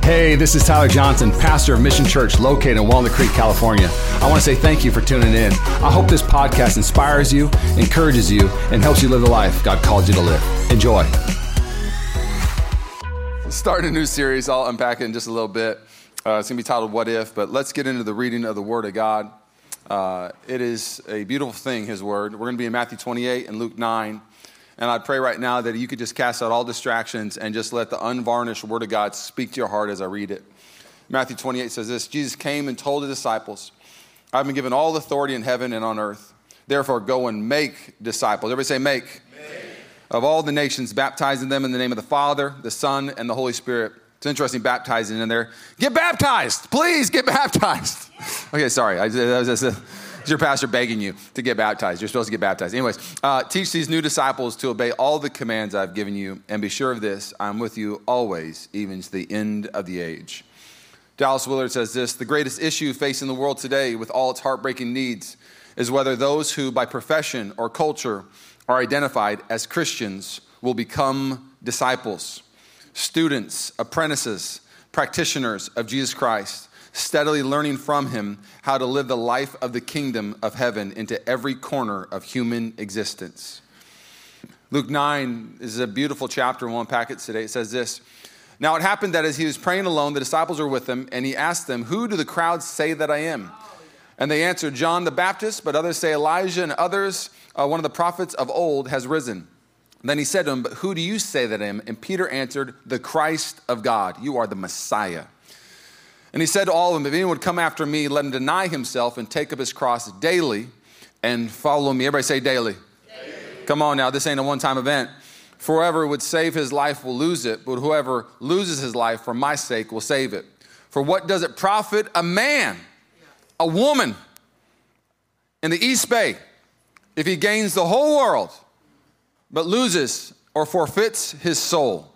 Hey, this is Tyler Johnson, pastor of Mission Church located in Walnut Creek, California. I want to say thank you for tuning in. I hope this podcast inspires you, encourages you, and helps you live the life God called you to live. Enjoy. Starting a new series, I'll unpack it in just a little bit. It's going to be titled What If, but let's get into the reading of the Word of God. It is a beautiful thing, His Word. We're going to be in Matthew 28 and Luke 9. And I pray right now that you could just cast out all distractions and just let the unvarnished Word of God speak to your heart as I read it. Matthew 28 says this: Jesus came and told His disciples, I've been given all authority in heaven and on earth. Therefore, go and make disciples. Everybody say make. Of all the nations, baptizing them in the name of the Father, the Son, and the Holy Spirit. It's interesting, baptizing in there. Get baptized. Please get baptized. Okay, sorry. It's your pastor begging you to get baptized. You're supposed to get baptized. Anyways, teach these new disciples to obey all the commands I've given you, and be sure of this, I'm with you always, even to the end of the age. Dallas Willard says this: the greatest issue facing the world today with all its heartbreaking needs is whether those who by profession or culture are identified as Christians will become disciples, students, apprentices, practitioners of Jesus Christ, steadily learning from Him how to live the life of the kingdom of heaven into every corner of human existence. Luke 9 is a beautiful chapter. We'll unpack it today. It says this: now it happened that as He was praying alone, the disciples were with Him, and He asked them, who do the crowds say that I am? And they answered, John the Baptist, but others say Elijah, and others, one of the prophets of old has risen. And then He said to him, but who do you say that I am? And Peter answered, the Christ of God. You are the Messiah. And He said to all of them, if anyone would come after me, let him deny himself and take up his cross daily and follow me. Everybody say daily. Come on now, this ain't a one-time event. For whoever would save his life will lose it, but whoever loses his life for my sake will save it. For what does it profit a man, a woman in the East Bay, if he gains the whole world but loses or forfeits his soul?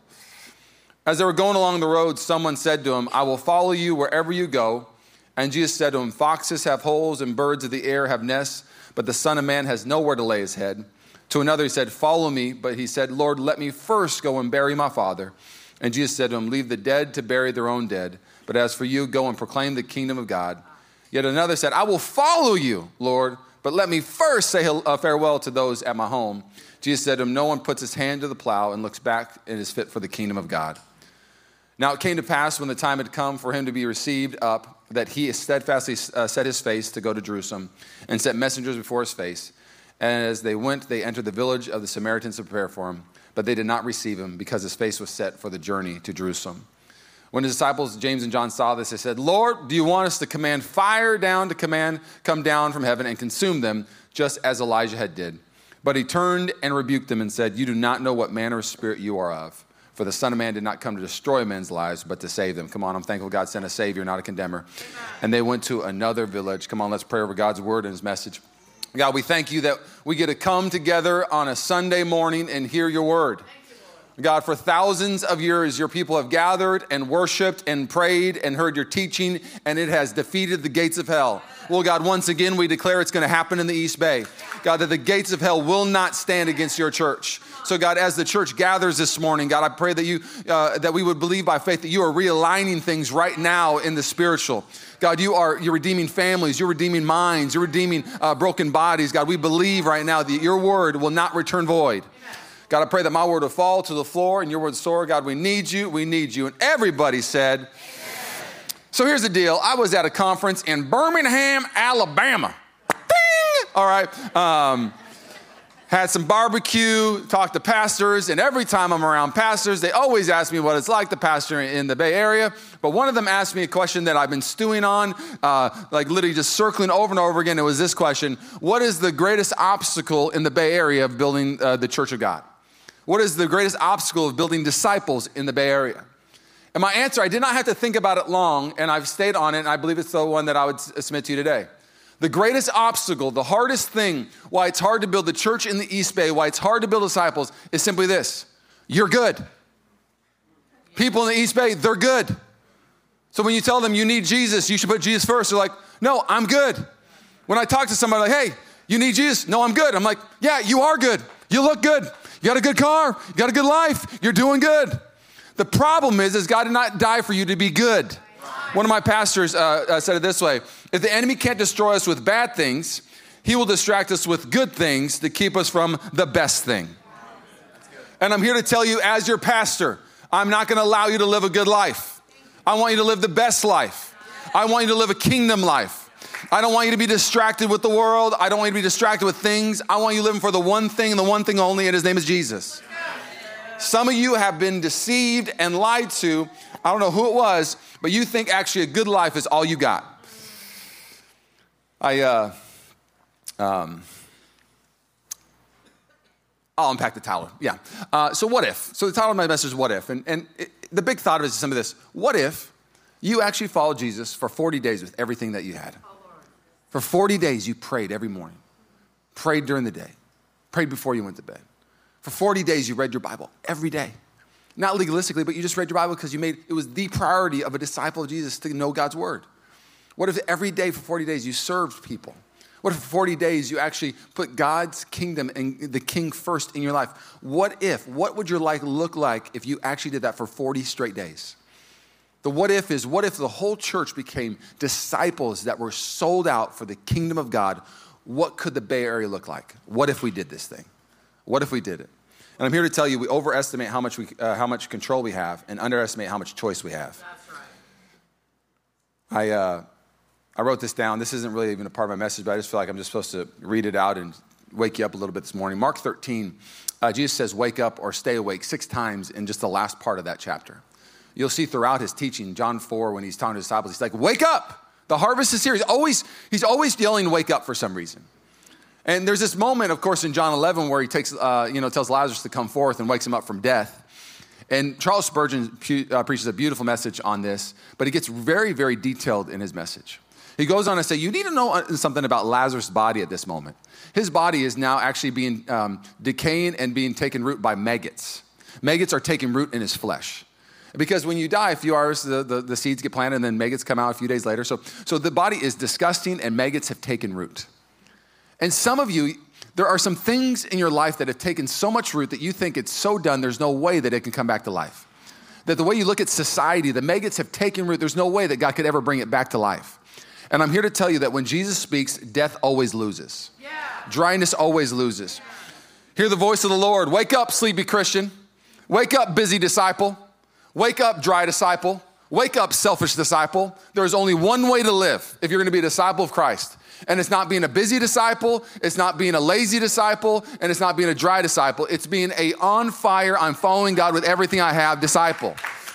As they were going along the road, someone said to him, I will follow you wherever you go. And Jesus said to him, foxes have holes and birds of the air have nests, but the Son of Man has nowhere to lay his head. To another he said, follow me. But he said, Lord, let me first go and bury my father. And Jesus said to him, leave the dead to bury their own dead. But as for you, go and proclaim the kingdom of God. Yet another said, I will follow you, Lord, but let me first say farewell to those at my home. Jesus said to him, no one puts his hand to the plow and looks back and is fit for the kingdom of God. Now it came to pass when the time had come for him to be received up, that he steadfastly set his face to go to Jerusalem and sent messengers before his face. And as they went, they entered the village of the Samaritans to prepare for him. But they did not receive him because his face was set for the journey to Jerusalem. When his disciples, James and John, saw this, they said, Lord, do you want us to command fire come down from heaven and consume them, just as Elijah had did? But he turned and rebuked them and said, you do not know what manner of spirit you are of. For the Son of Man did not come to destroy men's lives, but to save them. Come on, I'm thankful God sent a Savior, not a condemner. Amen. And they went to another village. Come on, let's pray over God's word and His message. God, we thank you that we get to come together on a Sunday morning and hear your word. God, for thousands of years, your people have gathered and worshiped and prayed and heard your teaching, and it has defeated the gates of hell. Well, God, once again, we declare it's going to happen in the East Bay. God, that the gates of hell will not stand against your church. So, God, as the church gathers this morning, God, I pray that that we would believe by faith that you are realigning things right now in the spiritual. God, you're redeeming families, you're redeeming minds, you're redeeming broken bodies. God, we believe right now that your word will not return void. God, I pray that my word will fall to the floor and your word soar. God, we need you. And everybody said, amen. So here's the deal. I was at a conference in Birmingham, Alabama. Ding! All right. Had some barbecue, talked to pastors, and every time I'm around pastors, they always ask me what it's like to pastor in the Bay Area. But one of them asked me a question that I've been stewing on, like literally just circling over and over again. It was this question: what is the greatest obstacle in the Bay Area of building the Church of God? What is the greatest obstacle of building disciples in the Bay Area? And my answer, I did not have to think about it long, and I've stayed on it, and I believe it's the one that I would submit to you today. The greatest obstacle, the hardest thing, why it's hard to build the church in the East Bay, why it's hard to build disciples, is simply this: you're good. People in the East Bay, they're good. So when you tell them you need Jesus, you should put Jesus first, they're like, no, I'm good. When I talk to somebody like, hey, you need Jesus? No, I'm good. I'm like, yeah, you are good. You look good. You got a good car. You got a good life. You're doing good. The problem is God did not die for you to be good. One of my pastors said it this way: if the enemy can't destroy us with bad things, he will distract us with good things to keep us from the best thing. And I'm here to tell you, as your pastor, I'm not going to allow you to live a good life. I want you to live the best life. I want you to live a kingdom life. I don't want you to be distracted with the world. I don't want you to be distracted with things. I want you living for the one thing and the one thing only, and his name is Jesus. Some of you have been deceived and lied to. I don't know who it was, but you think actually a good life is all you got. I'll unpack the title. Yeah. So what if? So the title of my message is What If? And the big thought of it is some of this. What if you actually followed Jesus for 40 days with everything that you had? For 40 days you prayed every morning. Prayed during the day. Prayed before you went to bed. For 40 days you read your Bible every day. Not legalistically, but you just read your Bible because it was the priority of a disciple of Jesus to know God's word. What if every day for 40 days you served people? What if for 40 days you actually put God's kingdom and the king first in your life? What would your life look like if you actually did that for 40 straight days? The what if is, what if the whole church became disciples that were sold out for the kingdom of God? What could the Bay Area look like? What if we did this thing? What if we did it? And I'm here to tell you, we overestimate how much control we have and underestimate how much choice we have. That's right. I wrote this down. This isn't really even a part of my message, but I just feel like I'm just supposed to read it out and wake you up a little bit this morning. Mark 13, Jesus says, wake up or stay awake 6 times in just the last part of that chapter. You'll see throughout his teaching, John 4, when he's talking to his disciples, he's like, wake up. The harvest is here. He's always yelling, wake up for some reason. And there's this moment, of course, in John 11 where he tells Lazarus to come forth and wakes him up from death. And Charles Spurgeon preaches a beautiful message on this, but he gets very, very detailed in his message. He goes on to say, you need to know something about Lazarus' body at this moment. His body is now actually being decaying and being taken root by maggots. Maggots are taking root in his flesh. Because when you die, a few hours, the seeds get planted and then maggots come out a few days later. So the body is disgusting and maggots have taken root. And some of you, there are some things in your life that have taken so much root that you think it's so done, there's no way that it can come back to life. That the way you look at society, the maggots have taken root, there's no way that God could ever bring it back to life. And I'm here to tell you that when Jesus speaks, death always loses. Yeah. Dryness always loses. Yeah. Hear the voice of the Lord. Wake up, sleepy Christian. Wake up, busy disciple. Wake up, dry disciple. Wake up, selfish disciple. There is only one way to live if you're going to be a disciple of Christ. And it's not being a busy disciple. It's not being a lazy disciple. And it's not being a dry disciple. It's being a on fire, I'm following God with everything I have disciple.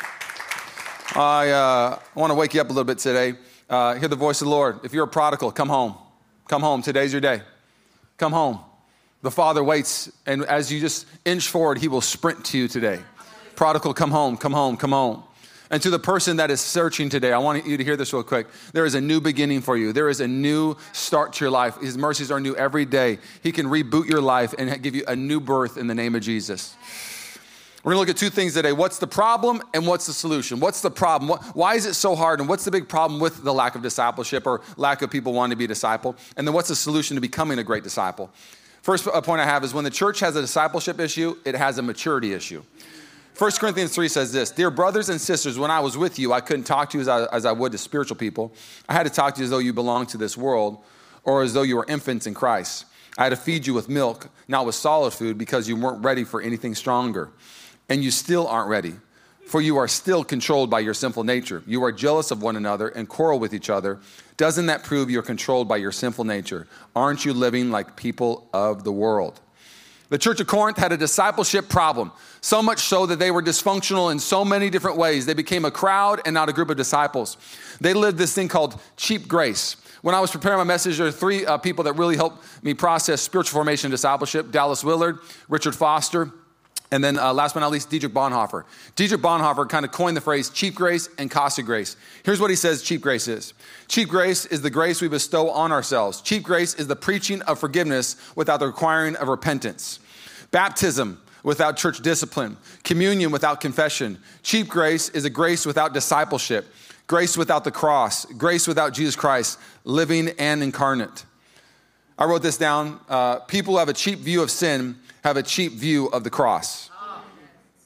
I want to wake you up a little bit today. Hear the voice of the Lord. If you're a prodigal, come home. Come home. Today's your day. Come home. The Father waits, and as you just inch forward, he will sprint to you today. Prodigal, come home, come home, come home. And to the person that is searching today, I want you to hear this real quick. There is a new beginning for you. There is a new start to your life. His mercies are new every day. He can reboot your life and give you a new birth in the name of Jesus. We're going to look at 2 things today. What's the problem and what's the solution? What's the problem? Why is it so hard? And what's the big problem with the lack of discipleship or lack of people wanting to be a disciple? And then what's the solution to becoming a great disciple? First point I have is when the church has a discipleship issue, it has a maturity issue. 1 Corinthians 3 says this, dear brothers and sisters, when I was with you, I couldn't talk to you as I would to spiritual people. I had to talk to you as though you belonged to this world or as though you were infants in Christ. I had to feed you with milk, not with solid food, because you weren't ready for anything stronger. And you still aren't ready, for you are still controlled by your sinful nature. You are jealous of one another and quarrel with each other. Doesn't that prove you're controlled by your sinful nature? Aren't you living like people of the world? The church of Corinth had a discipleship problem, so much so that they were dysfunctional in so many different ways. They became a crowd and not a group of disciples. They lived this thing called cheap grace. When I was preparing my message, there are 3 people that really helped me process spiritual formation and discipleship: Dallas Willard, Richard Foster, and then last but not least, Dietrich Bonhoeffer. Dietrich Bonhoeffer kind of coined the phrase cheap grace and costly grace. Here's what he says cheap grace is. Cheap grace is the grace we bestow on ourselves. Cheap grace is the preaching of forgiveness without the requiring of repentance. Baptism without church discipline. Communion without confession. Cheap grace is a grace without discipleship. Grace without the cross. Grace without Jesus Christ, living and incarnate. I wrote this down. People who have a cheap view of sin have a cheap view of the cross.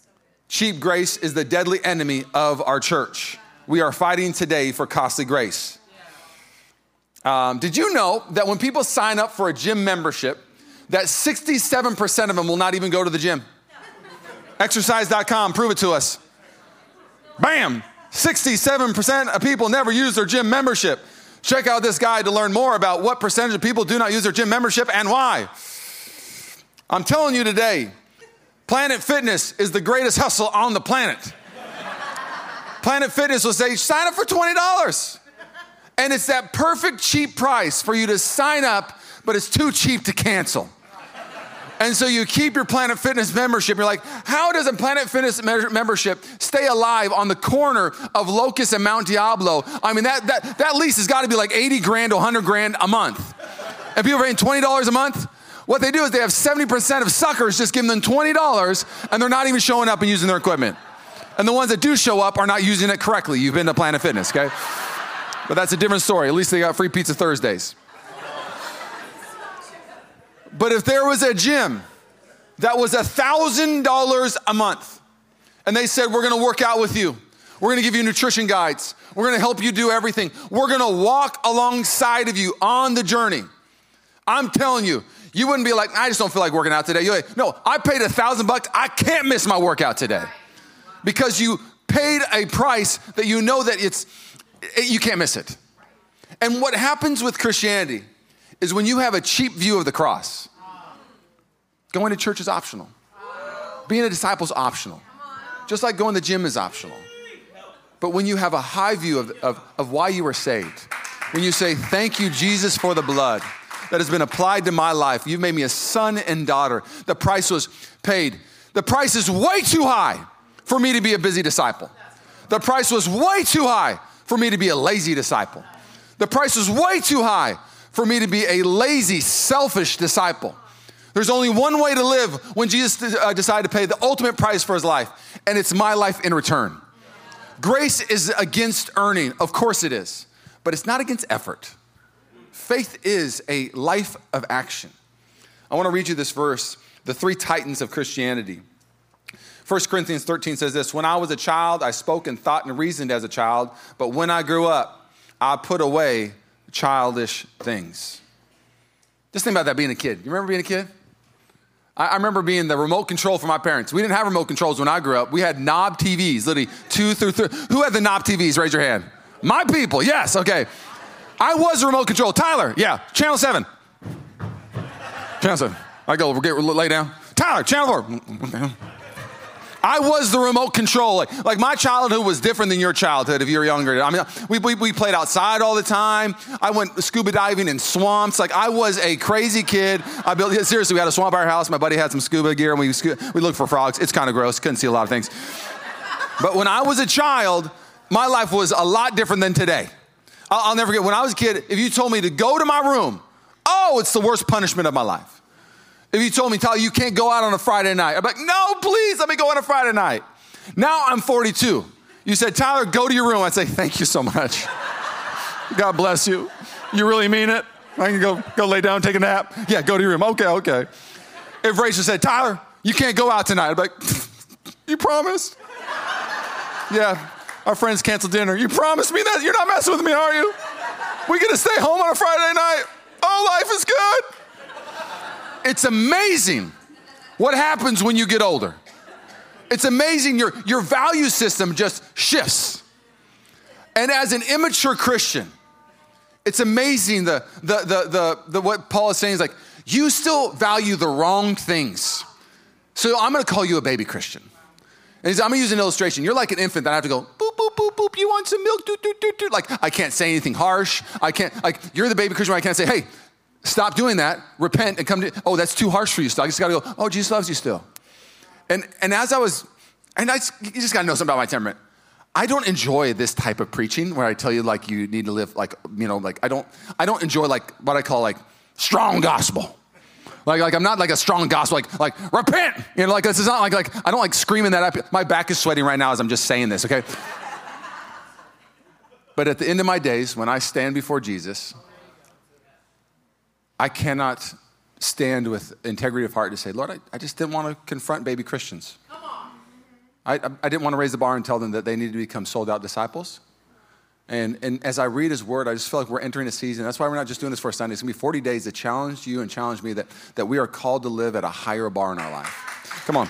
Cheap grace is the deadly enemy of our church. We are fighting today for costly grace. Did you know that when people sign up for a gym membership, that 67% of them will not even go to the gym? Exercise.com, prove it to us. Bam! 67% of people never use their gym membership. Check out this guide to learn more about what percentage of people do not use their gym membership and why. I'm telling you today, Planet Fitness is the greatest hustle on the planet. Planet Fitness will say, sign up for $20. And it's that perfect cheap price for you to sign up, but it's too cheap to cancel. And so you keep your Planet Fitness membership. You're like, how does a Planet Fitness membership stay alive on the corner of Locust and Mount Diablo? I mean, that lease has got to be like 80 grand to 100 grand a month. And people are paying $20 a month. What they do is they have 70% of suckers just giving them $20, and they're not even showing up and using their equipment. And the ones that do show up are not using it correctly. You've been to Planet Fitness, okay? But that's a different story. At least they got free pizza Thursdays. But if there was a gym that was $1,000 a month, and they said, we're gonna work out with you, we're gonna give you nutrition guides, we're gonna help you do everything, we're gonna walk alongside of you on the journey, I'm telling you, you wouldn't be like, I just don't feel like working out today. You're like, no, I paid $1,000, I can't miss my workout today. Because you paid a price that you know that you can't miss it. And what happens with Christianity is when you have a cheap view of the cross, going to church is optional. Being a disciple is optional. Just like going to the gym is optional. But when you have a high view of why you were saved, when you say, thank you, Jesus, for the blood that has been applied to my life. You've made me a son and daughter. The price was paid. The price is way too high for me to be a busy disciple. The price was way too high for me to be a lazy disciple. The price was way too high for me to be a lazy, selfish disciple. There's only one way to live when Jesus decided to pay the ultimate price for his life, and it's my life in return. Grace is against earning. Of course it is. But it's not against effort. Faith is a life of action. I want to read you this verse, the three titans of Christianity. 1 Corinthians 13 says this, when I was a child, I spoke and thought and reasoned as a child, but when I grew up, I put away childish things. Just think about that being a kid. You remember being a kid? I remember being the remote control for my parents. We didn't have remote controls when I grew up. We had knob TVs, literally 2 through 3. Who had the knob TVs? Raise your hand. My people, yes, okay. I was the remote control. Tyler, yeah, channel 7. Channel 7. I go, lay down. Tyler, channel 4. I was the remote control. Like my childhood was different than your childhood if you were younger. I mean, we played outside all the time. I went scuba diving in swamps. Like I was a crazy kid. Seriously, we had a swamp at our house. My buddy had some scuba gear and we looked for frogs. It's kind of gross. Couldn't see a lot of things. But when I was a child, my life was a lot different than today. I'll never forget, when I was a kid, if you told me to go to my room, it's the worst punishment of my life. If you told me, Tyler, you can't go out on a Friday night, I'm like, no, please, let me go on a Friday night. Now I'm 42. You said, Tyler, go to your room. I'd say, thank you so much. God bless you. You really mean it? I can go lay down, take a nap. Yeah, go to your room. Okay. If Rachel said, Tyler, you can't go out tonight, I'd be like, you promised? Yeah, our friends canceled dinner. You promised me that? You're not messing with me, are you? We get to stay home on a Friday night? Oh, life is good. It's amazing what happens when you get older. It's amazing your value system just shifts. And as an immature Christian, it's amazing the what Paul is saying is like, you still value the wrong things. So I'm gonna call you a baby Christian. And I'm gonna use an illustration. You're like an infant that I have to go, boop, boop, boop, boop, you want some milk? Doot, doot, doot, doot. Like, I can't say anything harsh. I can't, like, you're the baby Christian where I can't say, hey, stop doing that, repent, and come to, that's too harsh for you. So I just gotta go, Jesus loves you still. And as you just gotta know something about my temperament. I don't enjoy this type of preaching where I tell you like you need to live like, like I don't enjoy like what I call like strong gospel. Like I'm not like a strong gospel, like repent. Like this is not like I don't like screaming that up. My back is sweating right now as I'm just saying this, okay? But at the end of my days, when I stand before Jesus, I cannot stand with integrity of heart to say, Lord, I just didn't want to confront baby Christians. Come on. I didn't want to raise the bar and tell them that they needed to become sold-out disciples. And as I read his word, I just feel like we're entering a season. That's why we're not just doing this for a Sunday. It's going to be 40 days to challenge you and challenge me that we are called to live at a higher bar in our life. Come on.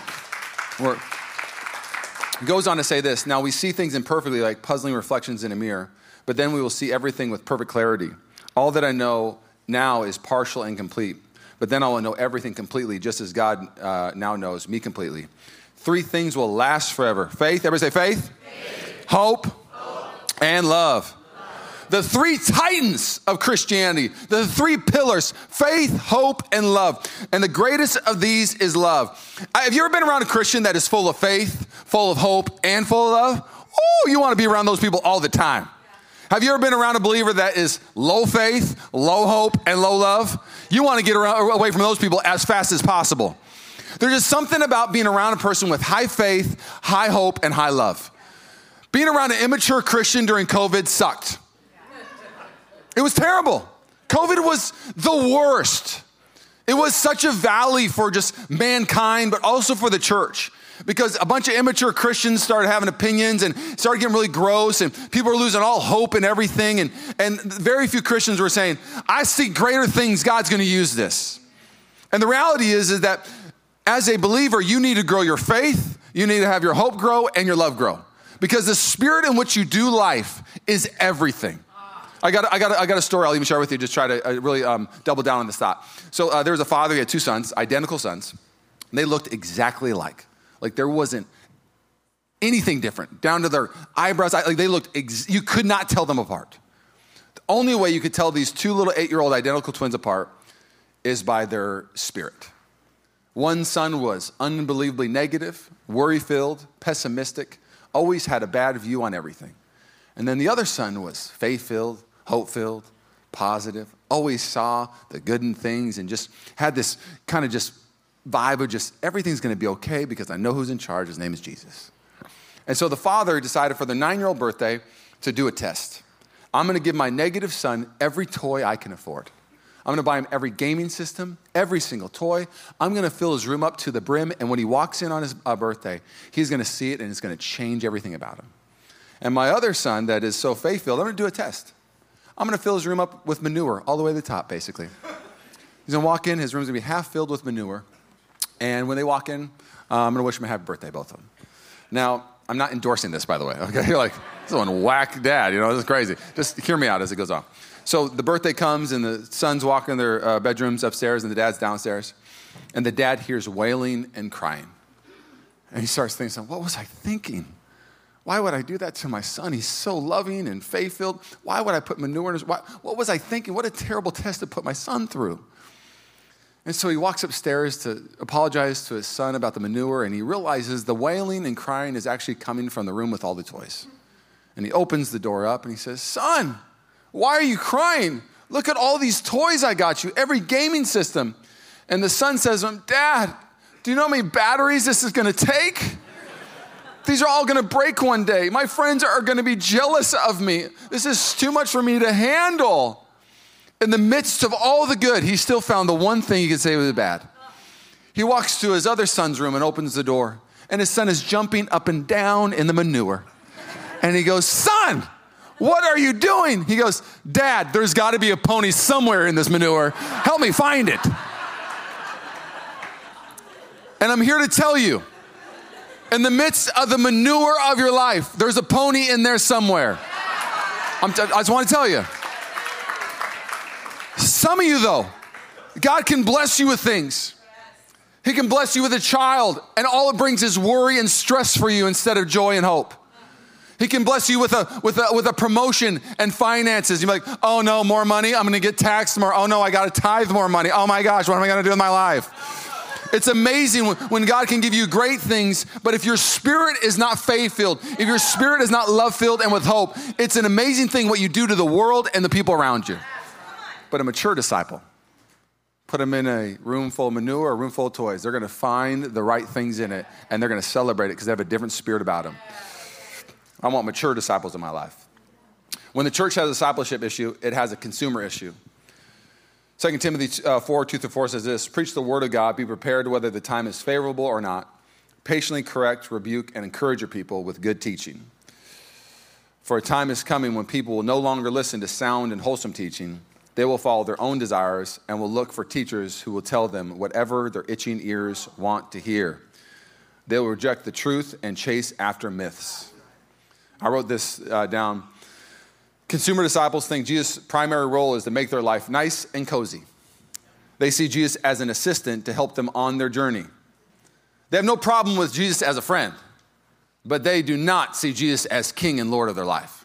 It goes on to say this. Now we see things imperfectly like puzzling reflections in a mirror, but then we will see everything with perfect clarity. All that I know now is partial and complete, but then I will know everything completely, just as God now knows me completely. 3 things will last forever. Faith, everybody say faith. Hope, and love. The 3 titans of Christianity, the 3 pillars, faith, hope, and love. And the greatest of these is love. Have you ever been around a Christian that is full of faith, full of hope, and full of love? Oh, you want to be around those people all the time. Have you ever been around a believer that is low faith, low hope, and low love? You want to get away from those people as fast as possible. There's just something about being around a person with high faith, high hope, and high love. Being around an immature Christian during COVID sucked. It was terrible. COVID was the worst. It was such a valley for just mankind, but also for the church. Because a bunch of immature Christians started having opinions and started getting really gross, and people were losing all hope and everything. And very few Christians were saying, I see greater things, God's going to use this. And the reality is that as a believer, you need to grow your faith, you need to have your hope grow, and your love grow. Because the spirit in which you do life is everything. I got a story I'll even share with you, just try to really double down on this thought. So there was a father, he had 2 sons, identical sons. And they looked exactly alike. Like there wasn't anything different, down to their eyebrows. Like they looked, you could not tell them apart. The only way you could tell these 2 little 8-year-old identical twins apart is by their spirit. One son was unbelievably negative, worry-filled, pessimistic, always had a bad view on everything. And then the other son was faith-filled, hope-filled, positive, always saw the good in things and just had this kind of just vibe of just everything's going to be okay because I know who's in charge. His name is Jesus. And so the father decided for their 9-year-old birthday to do a test. I'm going to give my negative son every toy I can afford. I'm going to buy him every gaming system, every single toy. I'm going to fill his room up to the brim. And when he walks in on his birthday, he's going to see it and it's going to change everything about him. And my other son that is so faith-filled, I'm going to do a test. I'm going to fill his room up with manure all the way to the top, basically. He's going to walk in. His room's going to be half filled with manure. And when they walk in, I'm going to wish them a happy birthday, both of them. Now, I'm not endorsing this, by the way. Okay, you're like, this is one whack dad. You know, this is crazy. Just hear me out as it goes on. So the birthday comes, and the sons walk in their bedrooms upstairs, and the dad's downstairs. And the dad hears wailing and crying. And he starts thinking, what was I thinking? Why would I do that to my son? He's so loving and faith-filled. Why would I put manure in his... What was I thinking? What a terrible test to put my son through. And so he walks upstairs to apologize to his son about the manure, and he realizes the wailing and crying is actually coming from the room with all the toys. And he opens the door up, and he says, son, why are you crying? Look at all these toys I got you, every gaming system. And the son says to him, Dad, do you know how many batteries this is going to take? These are all going to break one day. My friends are going to be jealous of me. This is too much for me to handle. In the midst of all the good, he still found the one thing he could say was bad. He walks to his other son's room and opens the door. And his son is jumping up and down in the manure. And he goes, son, what are you doing? He goes, Dad, there's got to be a pony somewhere in this manure. Help me find it. And I'm here to tell you, in the midst of the manure of your life, there's a pony in there somewhere. I just want to tell you. Some of you, though, God can bless you with things. He can bless you with a child, and all it brings is worry and stress for you instead of joy and hope. He can bless you with a promotion and finances. You're like, oh no, more money. I'm going to get taxed more. Oh no, I got to tithe more money. Oh my gosh, what am I going to do with my life? It's amazing when God can give you great things, but if your spirit is not faith-filled, if your spirit is not love-filled and with hope, it's an amazing thing what you do to the world and the people around you. But a mature disciple, put them in a room full of manure or a room full of toys. They're going to find the right things in it, and they're going to celebrate it because they have a different spirit about them. I want mature disciples in my life. When the church has a discipleship issue, it has a consumer issue. 2 Timothy 4:2-4 says this, preach the word of God, be prepared whether the time is favorable or not. patiently correct, rebuke, and encourage your people with good teaching. For a time is coming when people will no longer listen to sound and wholesome teaching. They will follow their own desires and will look for teachers who will tell them whatever their itching ears want to hear. They will reject the truth and chase after myths. I wrote this down. Consumer disciples think Jesus' primary role is to make their life nice and cozy. They see Jesus as an assistant to help them on their journey. They have no problem with Jesus as a friend, but they do not see Jesus as King and Lord of their life.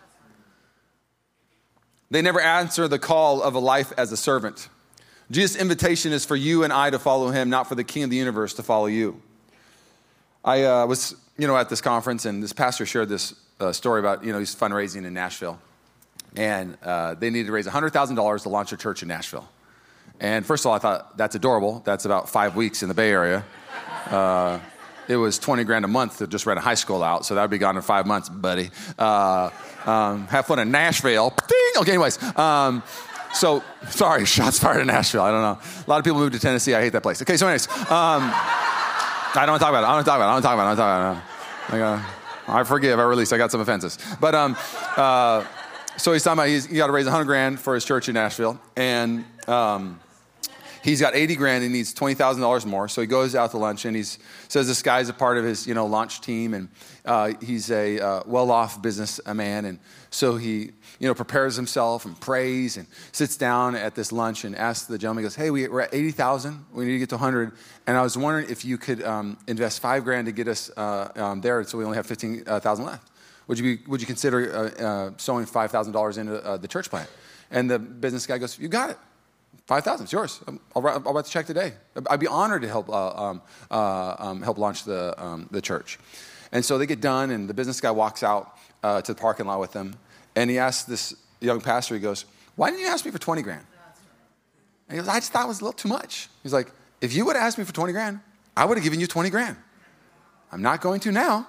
They never answer the call of a life as a servant. Jesus' invitation is for you and I to follow him, not for the King of the universe to follow you. I was, at this conference, and this pastor shared this story about, he's fundraising in Nashville. And they needed to raise $100,000 to launch a church in Nashville. And first of all, I thought, that's adorable. That's about 5 weeks in the Bay Area. It was $20,000 a month to just rent a high school out, so that would be gone in 5 months, buddy. Have fun in Nashville. Ding! Okay, anyways. Sorry, shots fired in Nashville. I don't know. A lot of people move to Tennessee. I hate that place. Okay, so anyways. I don't want to talk about it. I forgive, I release. I got some offenses. But so he's talking about he's got to raise $100,000 for his church in Nashville. And he's got $80,000 and needs $20,000 more. So he goes out to lunch and he says this guy's a part of his, launch team, and he's a well-off businessman. And so he, prepares himself and prays and sits down at this lunch and asks the gentleman, he goes, hey, we're at 80,000. We need to get to 100. And I was wondering if you could invest $5,000 to get us there, so we only have 15,000 left. Would you consider sowing $5,000 into the church plant? And the business guy goes, you got it. 5,000, it's yours. I'll write the check today. I'd be honored to help launch the church. And so they get done, and the business guy walks out to the parking lot with them, and he asks this young pastor, he goes, why didn't you ask me for $20,000? And he goes, I just thought it was a little too much. He's like, if you would have asked me for $20,000, I would have given you $20,000. I'm not going to now.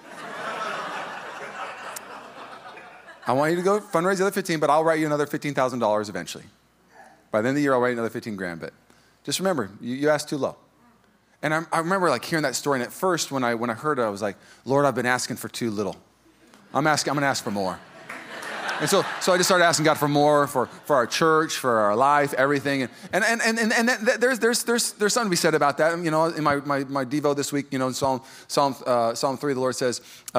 I want you to go fundraise the other 15, but I'll write you another $15,000 eventually. By the end of the year, I'll write another $15,000. But just remember, you asked too low. And I remember hearing that story. And at first, when I heard it, I was like, Lord, I've been asking for too little. I'm going to ask for more. And so I just started asking God for more for our church, for our life, everything. And there's something to be said about that. In my Devo this week, in Psalm 3, the Lord says,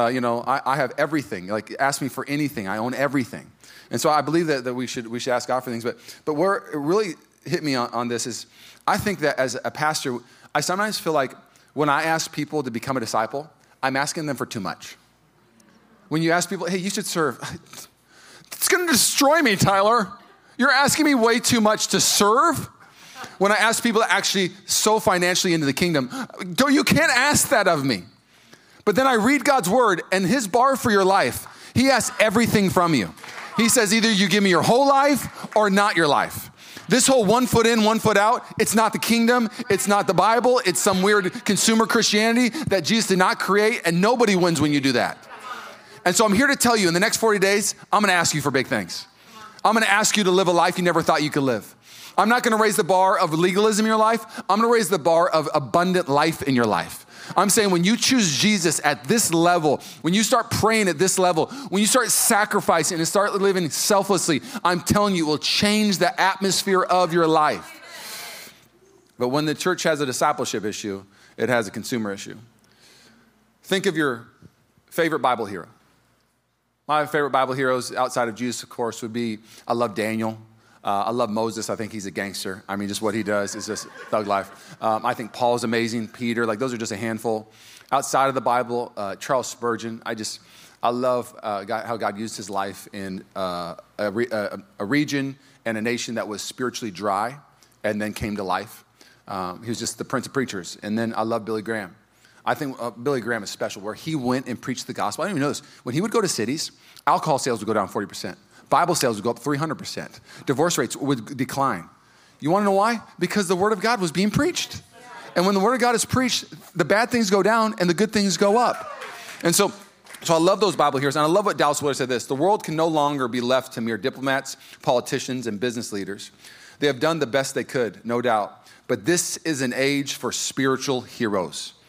I have everything. Ask me for anything. I own everything. And so I believe that we should ask God for things. But where it really hit me on this is, I think that as a pastor, I sometimes feel like when I ask people to become a disciple, I'm asking them for too much. When you ask people, hey, you should serve, it's going to destroy me, Tyler. You're asking me way too much to serve. When I ask people to actually sow financially into the kingdom, you can't ask that of me. But then I read God's word, and his bar for your life, he asks everything from you. He says either you give me your whole life or not your life. This whole 1 foot in, 1 foot out, it's not the kingdom, it's not the Bible, it's some weird consumer Christianity that Jesus did not create, and nobody wins when you do that. And so I'm here to tell you, in the next 40 days, I'm going to ask you for big things. I'm going to ask you to live a life you never thought you could live. I'm not going to raise the bar of legalism in your life. I'm going to raise the bar of abundant life in your life. I'm saying when you choose Jesus at this level, when you start praying at this level, when you start sacrificing and start living selflessly, I'm telling you, it will change the atmosphere of your life. But when the church has a discipleship issue, it has a consumer issue. Think of your favorite Bible hero. My favorite Bible heroes outside of Jesus, of course, would be, I love Daniel. I love Moses. I think he's a gangster. I mean, just what he does is just thug life. I think Paul's amazing. Peter, those are just a handful. Outside of the Bible, Charles Spurgeon. I love how God used his life in a region and a nation that was spiritually dry and then came to life. He was just the prince of preachers. And then I love Billy Graham. I think Billy Graham is special, where he went and preached the gospel. I didn't even know this. When he would go to cities, alcohol sales would go down 40%. Bible sales would go up 300%. Divorce rates would decline. You want to know why? Because the word of God was being preached. And when the word of God is preached, the bad things go down and the good things go up. And so I love those Bible heroes. And I love what Dallas Willard said this: the world can no longer be left to mere diplomats, politicians, and business leaders. They have done the best they could, no doubt. But this is an age for spiritual heroes.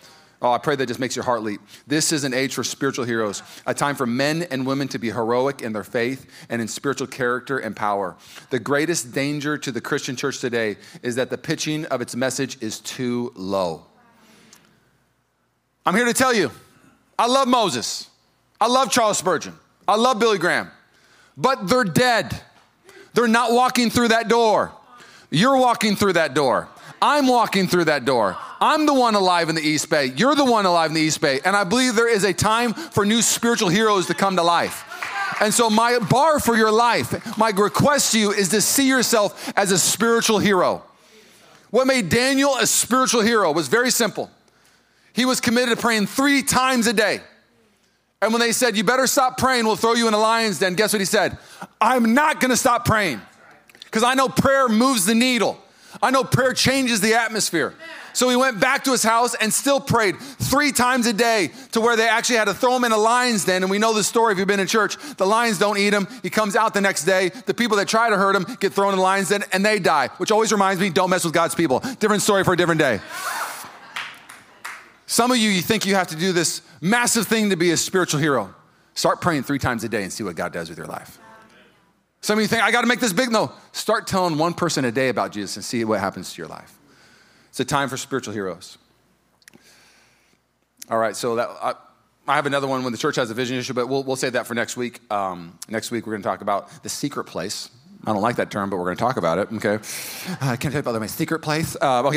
Oh, I pray that just makes your heart leap. This is an age for spiritual heroes, a time for men and women to be heroic in their faith and in spiritual character and power. The greatest danger to the Christian church today is that the pitching of its message is too low. I'm here to tell you, I love Moses. I love Charles Spurgeon. I love Billy Graham. But they're dead. They're not walking through that door. You're walking through that door. I'm walking through that door. I'm the one alive in the East Bay. You're the one alive in the East Bay. And I believe there is a time for new spiritual heroes to come to life. And so my bar for your life, my request to you is to see yourself as a spiritual hero. What made Daniel a spiritual hero was very simple. He was committed to praying 3 times a day. And when they said, you better stop praying, we'll throw you in a lion's den, guess what he said? I'm not going to stop praying because I know prayer moves the needle. I know prayer changes the atmosphere. So he went back to his house and still prayed 3 times a day to where they actually had to throw him in a lion's den. And we know the story if you've been in church. The lions don't eat him. He comes out the next day. The people that try to hurt him get thrown in the lion's den and they die, which always reminds me, don't mess with God's people. Different story for a different day. Some of you think you have to do this massive thing to be a spiritual hero. Start praying 3 times a day and see what God does with your life. Some of you think, I got to make this big. No, start telling one person a day about Jesus and see what happens to your life. It's a time for spiritual heroes. All right, so I have another one when the church has a vision issue, but we'll save that for next week. Next week, we're going to talk about the secret place. I don't like that term, but we're going to talk about it, okay? I can't tell you about my secret place. Solitude.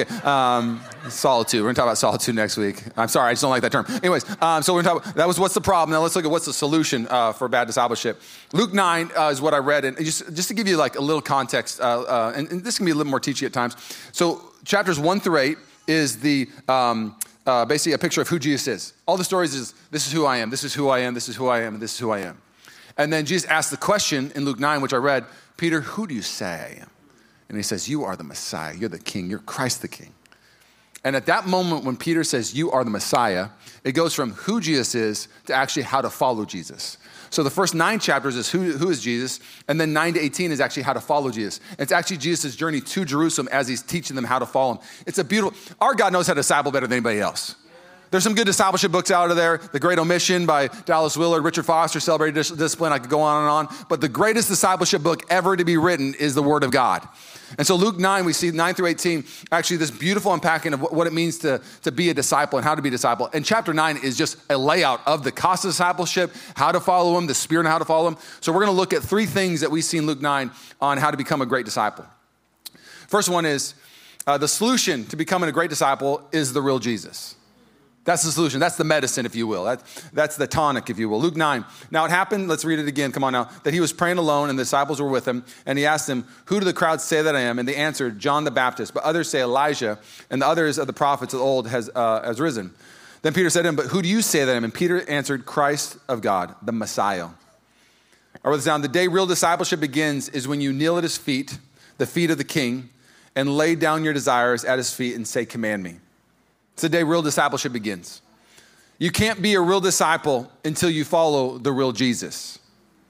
We're going to talk about solitude next week. I'm sorry, I just don't like that term. Anyways, so we're going to talk about, that was what's the problem. Now let's look at what's the solution for bad discipleship. Luke 9 is what I read, and just to give you like a little context, and this can be a little more teachy at times. So chapters 1 through 8 is the basically a picture of who Jesus is. All the stories is, this is who I am, this is who I am, this is who I am, and this is who I am. And then Jesus asked the question in Luke 9, which I read, Peter, who do you say I am? And he says, you are the Messiah. You're the King. You're Christ the King. And at that moment when Peter says, you are the Messiah, it goes from who Jesus is to actually how to follow Jesus. So the first 9 chapters is who is Jesus, and then 9 to 18 is actually how to follow Jesus. And it's actually Jesus' journey to Jerusalem as he's teaching them how to follow him. It's a beautiful, our God knows how to disciple better than anybody else. There's some good discipleship books out of there. The Great Omission by Dallas Willard, Richard Foster, Celebrated Discipline. I could go on and on. But the greatest discipleship book ever to be written is the Word of God. And so Luke 9, we see 9 through 18, actually this beautiful unpacking of what it means to be a disciple and how to be a disciple. And chapter 9 is just a layout of the cost of discipleship, how to follow him, the spirit and how to follow him. So we're going to look at 3 things that we see in Luke 9 on how to become a great disciple. First one is the solution to becoming a great disciple is the real Jesus. That's the solution. That's the medicine, if you will. That's the tonic, if you will. Luke 9. Now it happened, let's read it again. Come on now. That he was praying alone and the disciples were with him. And he asked them, who do the crowd say that I am? And they answered, John the Baptist. But others say Elijah. And the others of the prophets of old has risen. Then Peter said to him, but who do you say that I am? And Peter answered, Christ of God, the Messiah. I wrote this down. The day real discipleship begins is when you kneel at his feet, the feet of the King, and lay down your desires at his feet and say, command me. It's the day real discipleship begins. You can't be a real disciple until you follow the real Jesus.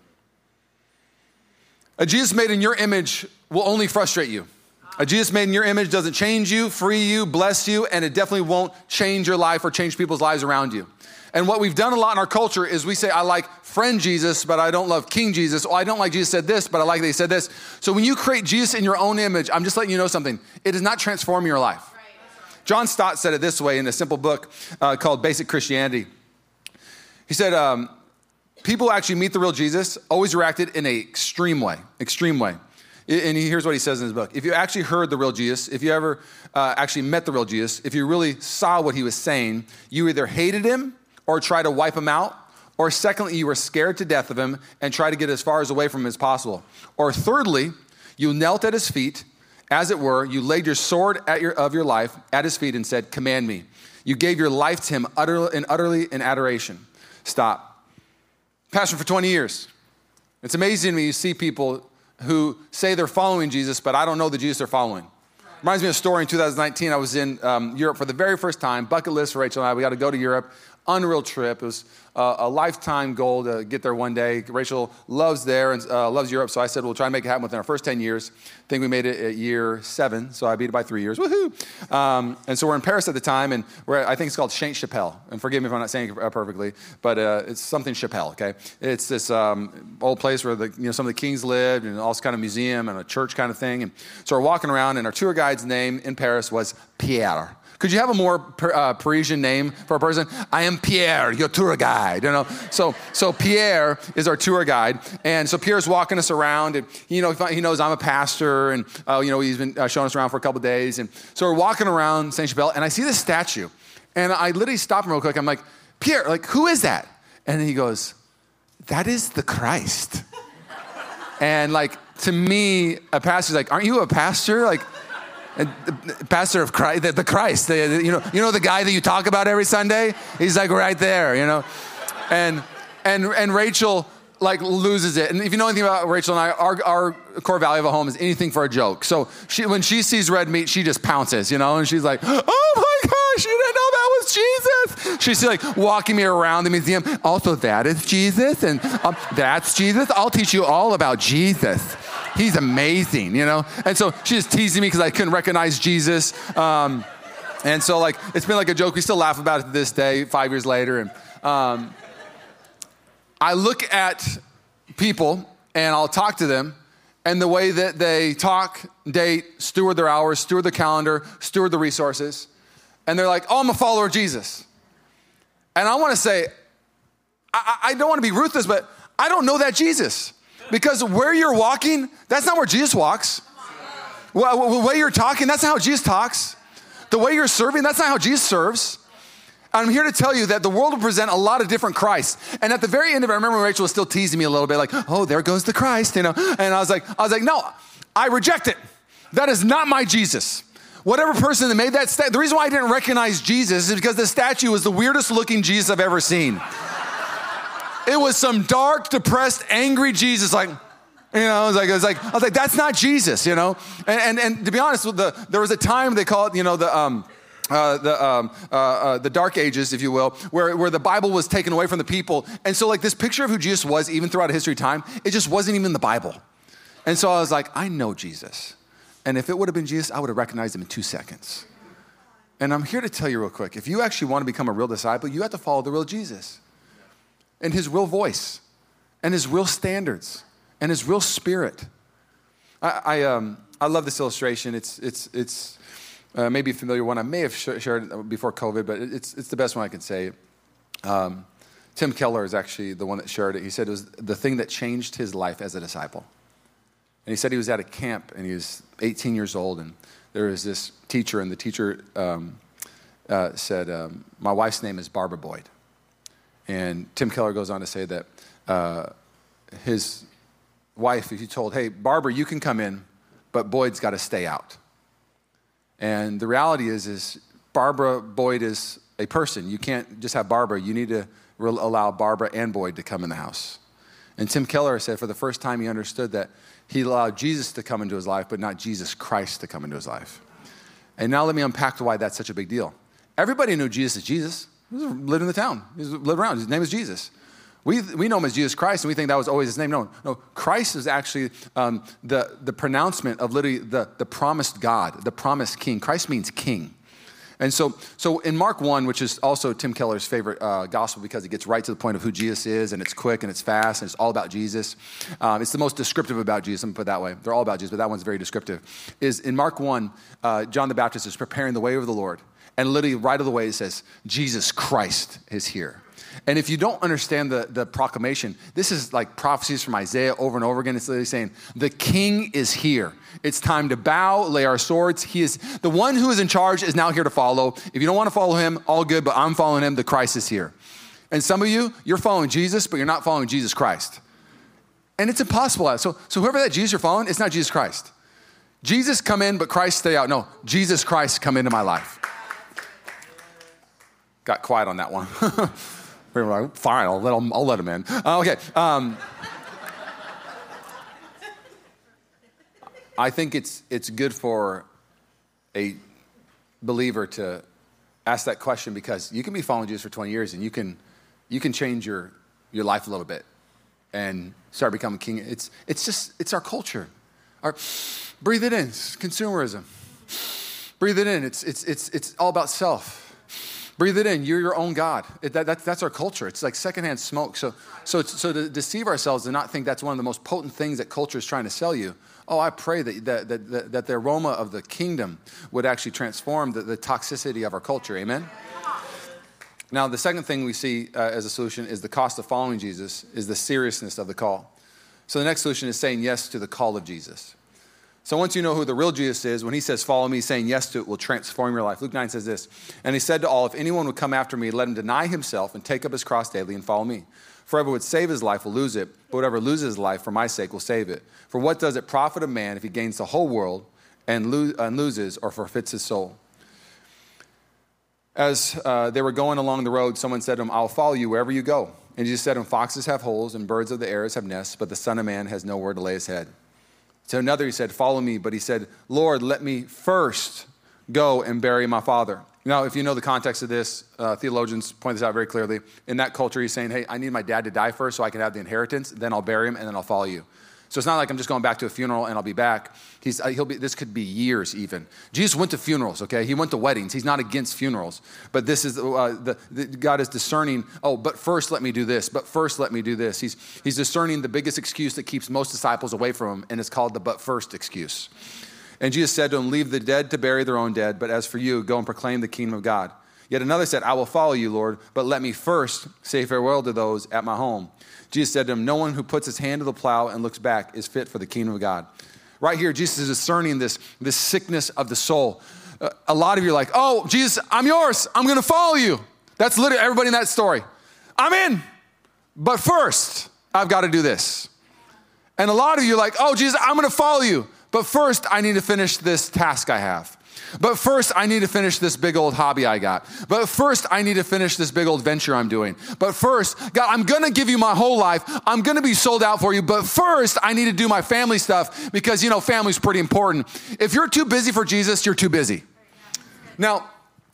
A Jesus made in your image will only frustrate you. A Jesus made in your image doesn't change you, free you, bless you, and it definitely won't change your life or change people's lives around you. And what we've done a lot in our culture is we say, I like friend Jesus, but I don't love King Jesus. Or I don't like Jesus said this, but I like that he said this. So when you create Jesus in your own image, I'm just letting you know something. It does not transform your life. John Stott said it this way in a simple book called Basic Christianity. He said, people who actually meet the real Jesus always reacted in an extreme way. And here's what he says in his book. If you actually heard the real Jesus, if you ever actually met the real Jesus, if you really saw what he was saying, you either hated him or tried to wipe him out, or secondly, you were scared to death of him and tried to get as far away from him as possible. Or thirdly, you knelt at his feet. As it were, you laid your sword of your life at his feet and said, command me. You gave your life to him utterly in adoration. Stop. Pastor for 20 years. It's amazing to me you see people who say they're following Jesus, but I don't know the Jesus they're following. Reminds me of a story in 2019. I was in Europe for the very first time, bucket list for Rachel and I. We got to go to Europe. unreal trip. It was a lifetime goal to get there one day. Rachel loves there and loves Europe, so I said we'll try to make it happen within our first 10 years. I think we made it at year 7, so I beat it by 3 years. Woohoo! And so we're in Paris at the time, and I think it's called Saint-Chapelle. And forgive me if I'm not saying it perfectly, but it's something Chapelle, okay? It's this old place where some of the kings lived, and also kind of museum and a church kind of thing. And so we're walking around, and our tour guide's name in Paris was Pierre. Could you have a more Parisian name for a person? I am Pierre, your tour guide. So Pierre is our tour guide, and so Pierre's walking us around, and he knows I'm a pastor, and he's been showing us around for a couple days, and so we're walking around Saint-Chapelle, and I see this statue, and I literally stop him real quick. I'm like, Pierre, who is that? And he goes, that is the Christ. And to me, a pastor's like, aren't you a pastor? Pastor of Christ, the Christ, the guy that you talk about every Sunday? He's right there, And Rachel loses it. And if you know anything about Rachel and I, our core value of a home is anything for a joke. So when she sees red meat, she just pounces, and she's like, oh my gosh, you didn't know that was Jesus. She's walking me around the museum. Also, that is Jesus, and that's Jesus. I'll teach you all about Jesus. He's amazing, And so she's just teasing me because I couldn't recognize Jesus. And so it's been a joke. We still laugh about it to this day, 5 years later. And I look at people and I'll talk to them, and the way that they talk, date, steward their hours, steward their calendar, steward the resources. And they're like, oh, I'm a follower of Jesus. And I want to say, I don't want to be ruthless, but I don't know that Jesus. Because where you're walking, that's not where Jesus walks. The way you're talking, that's not how Jesus talks. The way you're serving, that's not how Jesus serves. I'm here to tell you that the world will present a lot of different Christs. And at the very end of it, I remember Rachel was still teasing me a little bit, oh, there goes the Christ, And I was like, no, I reject it. That is not my Jesus. Whatever person that made that statue, the reason why I didn't recognize Jesus is because the statue was the weirdest looking Jesus I've ever seen. It was some dark, depressed, angry Jesus, I was like, that's not Jesus, And to be honest, there was a time they call it, the Dark Ages, if you will, where the Bible was taken away from the people. And so this picture of who Jesus was, even throughout history time, it just wasn't even in the Bible. And so I was like, I know Jesus. And if it would have been Jesus, I would have recognized him in 2 seconds. And I'm here to tell you real quick, if you actually want to become a real disciple, you have to follow the real Jesus. And his real voice, and his real standards, and his real spirit. I love this illustration. It's maybe a familiar one. I may have shared it before COVID, but it's the best one I can say. Tim Keller is actually the one that shared it. He said it was the thing that changed his life as a disciple. And he said he was at a camp, and he was 18 years old, and there was this teacher, and the teacher said, my wife's name is Barbara Boyd. And Tim Keller goes on to say that his wife, he told, hey, Barbara, you can come in, but Boyd's got to stay out. And the reality is Barbara Boyd is a person. You can't just have Barbara. You need to allow Barbara and Boyd to come in the house. And Tim Keller said for the first time he understood that he allowed Jesus to come into his life, but not Jesus Christ to come into his life. And now let me unpack why that's such a big deal. Everybody knew Jesus is Jesus. He lived in the town. He lived around. His name is Jesus. We know him as Jesus Christ, and we think that was always his name. No, Christ is actually the pronouncement of literally the promised God, the promised king. Christ means king. And so in Mark 1, which is also Tim Keller's favorite gospel because it gets right to the point of who Jesus is, and it's quick, and it's fast, and it's all about Jesus. It's the most descriptive about Jesus, I'm going to put it that way. They're all about Jesus, but that one's very descriptive. Is in Mark 1, John the Baptist is preparing the way of the Lord. And literally right of the way it says, Jesus Christ is here. And if you don't understand the proclamation, this is like prophecies from Isaiah over and over again. It's literally saying, the king is here. It's time to bow, lay our swords. He is the one who is in charge is now here to follow. If you don't want to follow him, all good, but I'm following him. The Christ is here. And some of you, you're following Jesus, but you're not following Jesus Christ. And it's impossible. So whoever that Jesus you're following, it's not Jesus Christ. Jesus come in, but Christ stay out. No, Jesus Christ come into my life. Got quiet on that one. We were like, fine, I'll let him in. Okay. I think it's good for a believer to ask that question because you can be following Jesus for 20 years and you can change your life a little bit and start becoming king. It's our culture. Breathe it in. It's consumerism. Breathe it in. It's all about self. Breathe it in. You're your own God. That's our culture. It's like secondhand smoke. So to deceive ourselves and not think that's one of the most potent things that culture is trying to sell you. Oh, I pray that the aroma of the kingdom would actually transform the toxicity of our culture. Amen? Now, the second thing we see as a solution is the cost of following Jesus is the seriousness of the call. So the next solution is saying yes to the call of Jesus. So once you know who the real Jesus is, when he says, follow me, saying yes to it will transform your life. Luke 9 says this, and he said to all, if anyone would come after me, let him deny himself and take up his cross daily and follow me. For whoever would save his life will lose it, but whoever loses his life for my sake will save it. For what does it profit a man if he gains the whole world and loses or forfeits his soul? As they were going along the road, someone said to him, I'll follow you wherever you go. And Jesus said to him, foxes have holes and birds of the air have nests, but the Son of Man has nowhere to lay his head. To another he said, follow me. But he said, Lord, let me first go and bury my father. Now, if you know the context of this, theologians point this out very clearly. In that culture, he's saying, hey, I need my dad to die first so I can have the inheritance. Then I'll bury him and then I'll follow you. So it's not like I'm just going back to a funeral and I'll be back. This could be years even. Jesus went to funerals, okay? He went to weddings. He's not against funerals. But this is, God is discerning, but first let me do this. But first let me do this. He's discerning the biggest excuse that keeps most disciples away from him, and it's called the but first excuse. And Jesus said to him, leave the dead to bury their own dead, but as for you, go and proclaim the kingdom of God. Yet another said, I will follow you, Lord, but let me first say farewell to those at my home. Jesus said to him, no one who puts his hand to the plow and looks back is fit for the kingdom of God. Right here, Jesus is discerning this sickness of the soul. A lot of you are like, oh, Jesus, I'm yours. I'm going to follow you. That's literally everybody in that story. I'm in, but first, I've got to do this. And a lot of you are like, oh, Jesus, I'm going to follow you, but first, I need to finish this task I have. But first, I need to finish this big old hobby I got. But first, I need to finish this big old venture I'm doing. But first, God, I'm going to give you my whole life. I'm going to be sold out for you. But first, I need to do my family stuff because, family's pretty important. If you're too busy for Jesus, you're too busy. Now,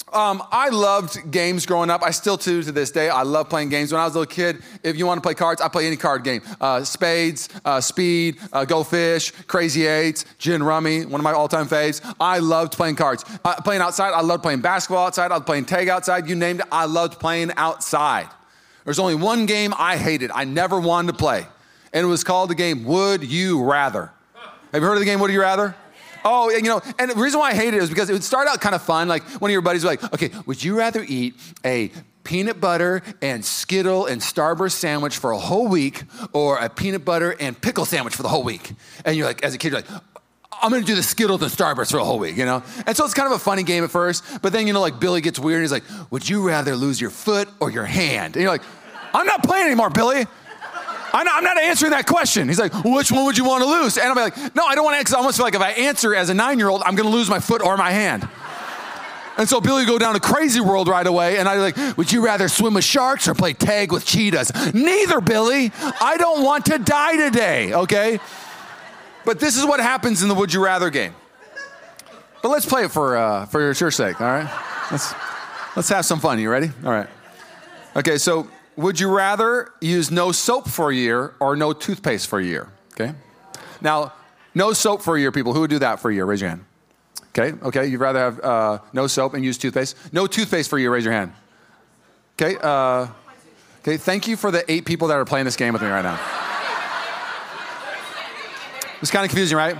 I loved games growing up. I still do to this day. I love playing games. When I was a little kid, if you want to play cards, I play any card game. Spades, Speed, Go Fish, Crazy Eights, Gin Rummy, one of my all-time faves. I loved playing cards. Playing outside, I loved playing basketball outside. I loved playing tag outside. You named it, I loved playing outside. There's only one game I hated. I never wanted to play. And it was called the game Would You Rather. Have you heard of the game Would You Rather? Oh, and the reason why I hate it is because it would start out kind of fun. Like one of your buddies would be like, okay, would you rather eat a peanut butter and Skittle and Starburst sandwich for a whole week or a peanut butter and pickle sandwich for the whole week? And you're like, as a kid, you're like, I'm going to do the Skittles and Starburst for a whole week, And so it's kind of a funny game at first. But then, like Billy gets weird and he's like, would you rather lose your foot or your hand? And you're like, I'm not playing anymore, Billy. I'm not answering that question. He's like, which one would you want to lose? And I'll be like, no, I don't want to, because I almost feel like if I answer as a 9-year-old, I'm going to lose my foot or my hand. And so Billy would go down to Crazy World right away, and I'd be like, would you rather swim with sharks or play tag with cheetahs? Neither, Billy. I don't want to die today, okay? But this is what happens in the Would You Rather game. But let's play it for your church's sake, all right? Let's have some fun. You ready? All right. Okay, so would you rather use no soap for a year or no toothpaste for a year? Okay. Now, no soap for a year, people. Who would do that for a year? Raise your hand. Okay. You'd rather have no soap and use toothpaste. No toothpaste for a year. Raise your hand. Okay. Okay. Thank you for the 8 people that are playing this game with me right now. It's kind of confusing, right?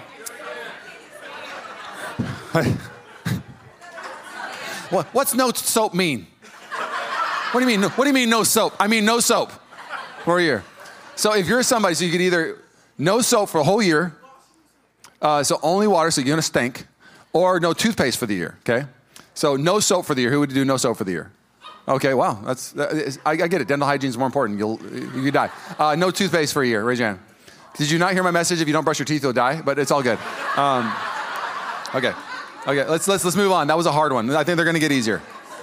What's no soap mean? What do you mean? What do you mean no soap? I mean no soap for a year. So if you're somebody, so you could either no soap for a whole year, so only water, so you're going to stink, or no toothpaste for the year, okay? So no soap for the year. Who would do no soap for the year? Okay, wow. I get it. Dental hygiene is more important. You could die. No toothpaste for a year. Raise your hand. Did you not hear my message? If you don't brush your teeth, you'll die, but it's all good. Okay, let's move on. That was a hard one. I think they're going to get easier.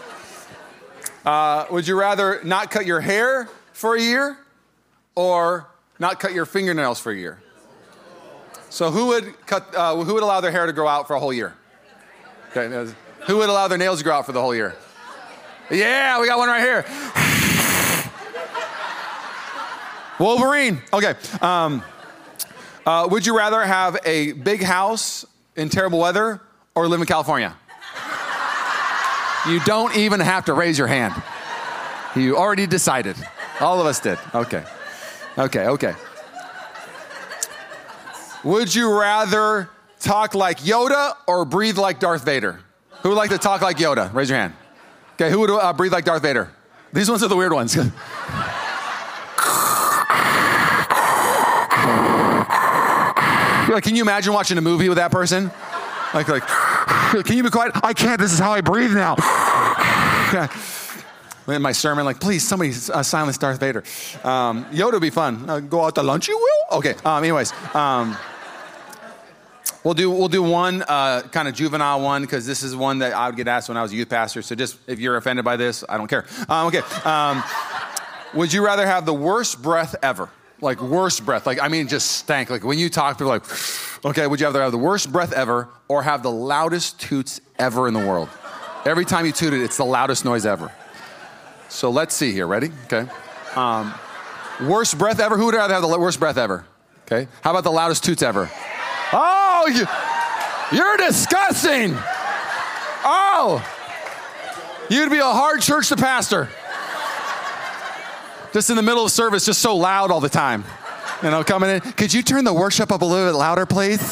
Would you rather not cut your hair for a year or not cut your fingernails for a year? So who would allow their hair to grow out for a whole year? Okay. Who would allow their nails to grow out for the whole year? Yeah, we got one right here. Wolverine. Okay. Would you rather have a big house in terrible weather or live in California? You don't even have to raise your hand. You already decided. All of us did. Okay. Would you rather talk like Yoda or breathe like Darth Vader? Who would like to talk like Yoda? Raise your hand. Okay, who would breathe like Darth Vader? These ones are the weird ones. Like, can you imagine watching a movie with that person? Like, can you be quiet? I can't. This is how I breathe now. In my sermon, like, please, somebody silence Darth Vader. Yoda would be fun. Go out to lunch, you will? Okay. Anyways, we'll do one kind of juvenile one because this is one that I would get asked when I was a youth pastor. So just if you're offended by this, I don't care. Okay. Would you rather have the worst breath ever? Like worst breath, like I mean just stank. Like when you talk, people are like, okay, would you rather have the worst breath ever or have the loudest toots ever in the world? Every time you toot it, it's the loudest noise ever. So let's see here, ready? Okay. Worst breath ever, who would rather have the worst breath ever? Okay, how about the loudest toots ever? Oh, you're disgusting. Oh, you'd be a hard church to pastor. Just in the middle of service, just so loud all the time. You know, coming in. Could you turn the worship up a little bit louder, please?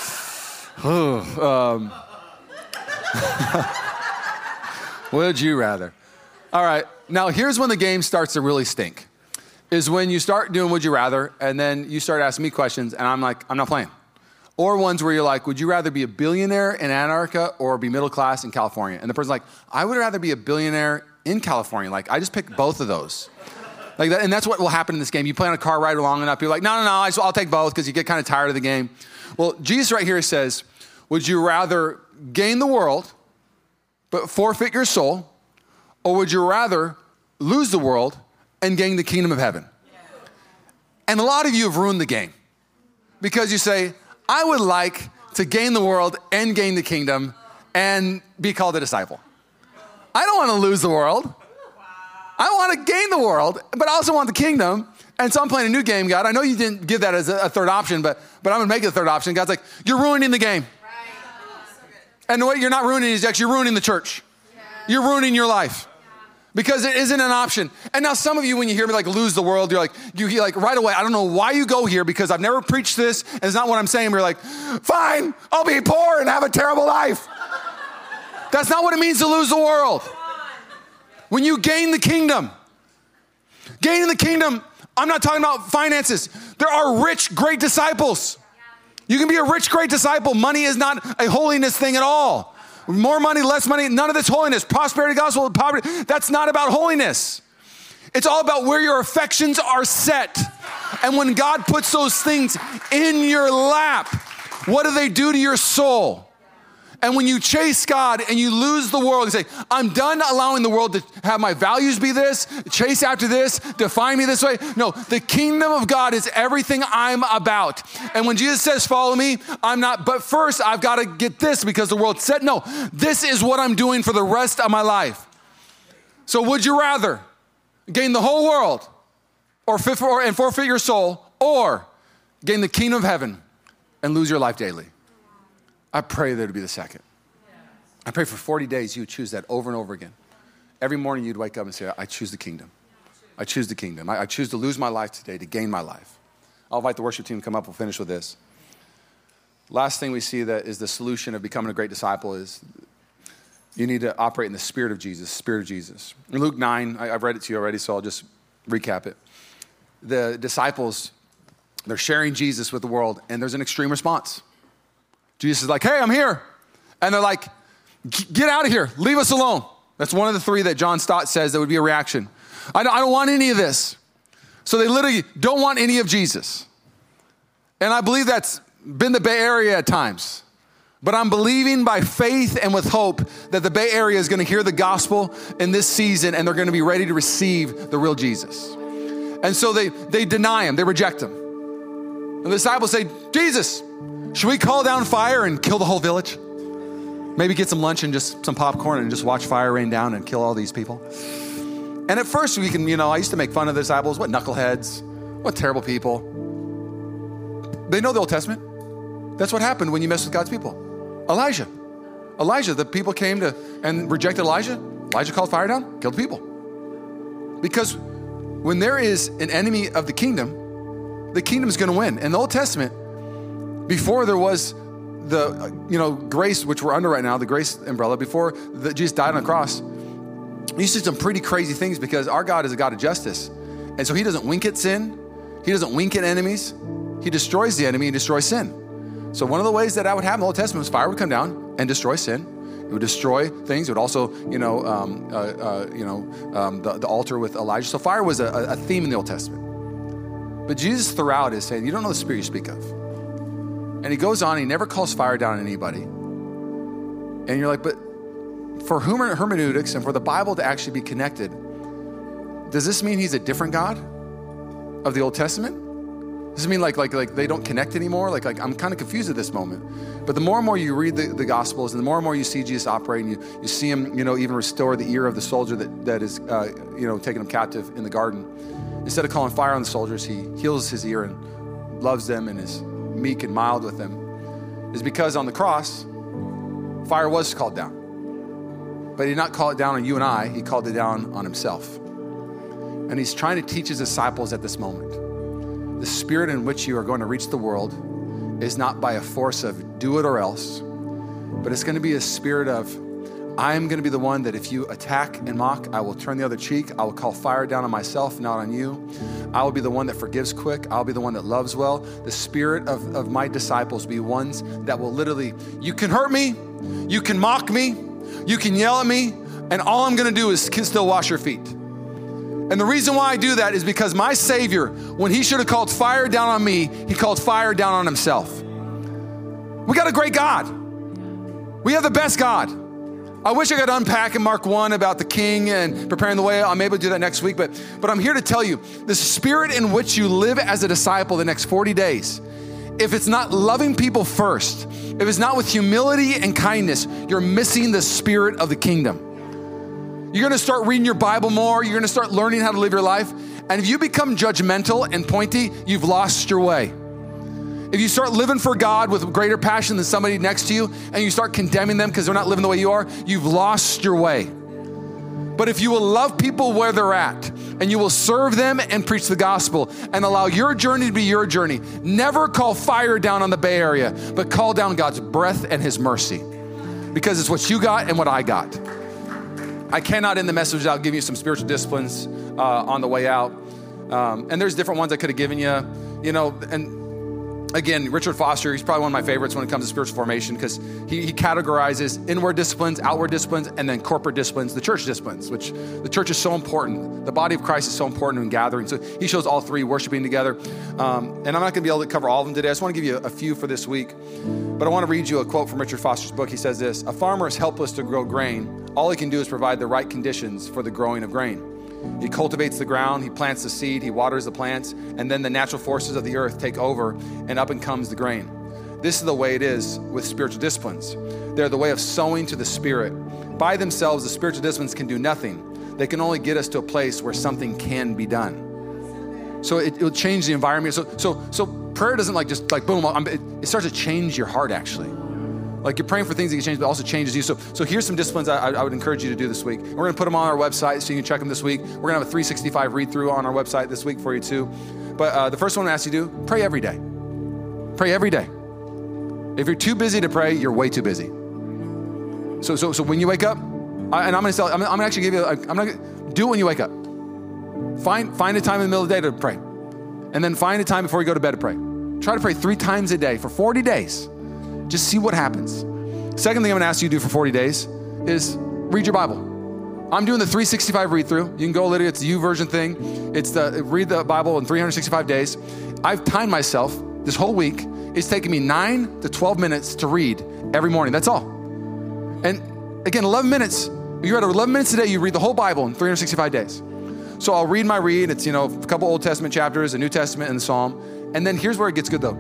Would you rather? All right. Now, here's when the game starts to really stink. Is when you start doing would you rather, and then you start asking me questions, and I'm like, I'm not playing. Or ones where you're like, would you rather be a billionaire in Antarctica or be middle class in California? And the person's like, I would rather be a billionaire in California. Like, I just picked both of those. Like that, and that's what will happen in this game. You play on a car ride long enough, you're like, no, I'll take both because you get kind of tired of the game. Well, Jesus right here says, would you rather gain the world but forfeit your soul, or would you rather lose the world and gain the kingdom of heaven? Yeah. And a lot of you have ruined the game because you say, I would like to gain the world and gain the kingdom and be called a disciple. I don't want to lose the world. I want to gain the world, but I also want the kingdom. And so I'm playing a new game, God. I know you didn't give that as a third option, but I'm going to make it a third option. God's like, you're ruining the game. Right. And what you're not ruining is actually ruining the church. Yeah. You're ruining your life because it isn't an option. And now some of you, when you hear me like lose the world, you're like right away, I don't know why you go here because I've never preached this. And it's not what I'm saying. You're like, fine, I'll be poor and have a terrible life. That's not what it means to lose the world. When you gain the kingdom, gaining the kingdom, I'm not talking about finances. There are rich, great disciples. You can be a rich, great disciple. Money is not a holiness thing at all. More money, less money, none of this holiness. Prosperity, gospel, poverty, that's not about holiness. It's all about where your affections are set. And when God puts those things in your lap, what do they do to your soul? And when you chase God and you lose the world, you say, I'm done allowing the world to have my values be this, chase after this, define me this way. No, the kingdom of God is everything I'm about. And when Jesus says, follow me, I'm not, but first I've got to get this because the world said, no, this is what I'm doing for the rest of my life. So would you rather gain the whole world and forfeit your soul, or gain the kingdom of heaven and lose your life daily? I pray that it would be the second. I pray for 40 days you would choose that over and over again. Every morning you'd wake up and say, I choose the kingdom. I choose the kingdom. I choose to lose my life today to gain my life. I'll invite the worship team to come up. We'll finish with this. Last thing we see that is the solution of becoming a great disciple is you need to operate in the spirit of Jesus, In Luke 9, I've read it to you already, so I'll just recap it. The disciples, they're sharing Jesus with the world, and there's an extreme response. Jesus is like, hey, I'm here. And they're like, get out of here. Leave us alone. That's one of the three that John Stott says that would be a reaction. I don't want any of this. So they literally don't want any of Jesus. And I believe that's been the Bay Area at times. But I'm believing by faith and with hope that the Bay Area is going to hear the gospel in this season and they're going to be ready to receive the real Jesus. And so they deny him. They reject him. And the disciples say, Jesus, should we call down fire and kill the whole village? Maybe get some lunch and just some popcorn and just watch fire rain down and kill all these people. And at first we can, I used to make fun of the disciples. What knuckleheads, what terrible people. They know the Old Testament. That's what happened when you mess with God's people. Elijah, the people came to and rejected Elijah. Elijah called fire down, killed the people. Because when there is an enemy of the kingdom is going to win. In the Old Testament, before there was the grace, which we're under right now, the grace umbrella, before Jesus died on the cross, you see some pretty crazy things because our God is a God of justice. And so he doesn't wink at sin. He doesn't wink at enemies. He destroys the enemy and destroys sin. So one of the ways that would happen in the Old Testament was fire would come down and destroy sin. It would destroy things. It would also, the altar with Elijah. So fire was a theme in the Old Testament. But Jesus throughout is saying, you don't know the spirit you speak of. And he goes on, he never calls fire down on anybody. And you're like, but for hermeneutics and for the Bible to actually be connected, does this mean he's a different God of the Old Testament? Does it mean like they don't connect anymore? Like I'm kind of confused at this moment. But the more and more you read the Gospels and the more and more you see Jesus operating, you see him, even restore the ear of the soldier that is, taking him captive in the garden. Instead of calling fire on the soldiers, he heals his ear and loves them and is meek and mild with them. Is because on the cross, fire was called down. But he did not call it down on you and I, he called it down on himself. And he's trying to teach his disciples at this moment. The spirit in which you are going to reach the world is not by a force of do it or else, but it's going to be a spirit of, I'm going to be the one that if you attack and mock, I will turn the other cheek. I will call fire down on myself, not on you. I will be the one that forgives quick. I'll be the one that loves well. The spirit of my disciples be ones that will literally, you can hurt me, you can mock me, you can yell at me, and all I'm going to do is still wash your feet. And the reason why I do that is because my Savior, when he should have called fire down on me, he called fire down on himself. We got a great God. We have the best God. I wish I could unpack in Mark 1 about the king and preparing the way. I'm able to do that next week, but I'm here to tell you, the spirit in which you live as a disciple the next 40 days, if it's not loving people first, if it's not with humility and kindness, you're missing the spirit of the kingdom. You're going to start reading your Bible more. You're going to start learning how to live your life. And if you become judgmental and pointy, you've lost your way. If you start living for God with greater passion than somebody next to you and you start condemning them because they're not living the way you are, you've lost your way. But if you will love people where they're at and you will serve them and preach the gospel and allow your journey to be your journey, never call fire down on the Bay Area, but call down God's breath and his mercy because it's what you got and what I got. I cannot end the message without giving you some spiritual disciplines on the way out. And there's different ones I could have given you, and again, Richard Foster, he's probably one of my favorites when it comes to spiritual formation because he categorizes inward disciplines, outward disciplines, and then corporate disciplines, the church disciplines, which the church is so important. The body of Christ is so important in gathering. So he shows all three worshiping together. And I'm not going to be able to cover all of them today. I just want to give you a few for this week. But I want to read you a quote from Richard Foster's book. He says this: "A farmer is helpless to grow grain. All he can do is provide the right conditions for the growing of grain. He cultivates the ground, he plants the seed, he waters the plants, and then the natural forces of the earth take over, and up and comes the grain. This is the way it is with spiritual disciplines. They're the way of sowing to the Spirit. By themselves, the spiritual disciplines can do nothing. They can only get us to a place where something can be done." So it will change the environment. So prayer doesn't just boom, it starts to change your heart actually. Like you're praying for things that can change, but also changes you. So here's some disciplines I would encourage you to do this week. We're going to put them on our website so you can check them this week. We're going to have a 365 read-through on our website this week for you too. But the first one I ask you to do, pray every day. Pray every day. If you're too busy to pray, you're way too busy. So when you wake up, and I'm going to actually give you, I'm not gonna do it when you wake up. Find a time in the middle of the day to pray. And then find a time before you go to bed to pray. Try to pray 3 times a day for 40 days. Just see what happens. Second thing I'm gonna ask you to do for 40 days is read your Bible. I'm doing the 365 read through. You can go literally, it's the YouVersion thing. It's the read the Bible in 365 days. I've timed myself this whole week. It's taking me 9 to 12 minutes to read every morning. That's all. And again, 11 minutes. You're at 11 minutes a day, you read the whole Bible in 365 days. So I'll read my read. It's, a couple Old Testament chapters, a New Testament, and the Psalm. And then here's where it gets good though.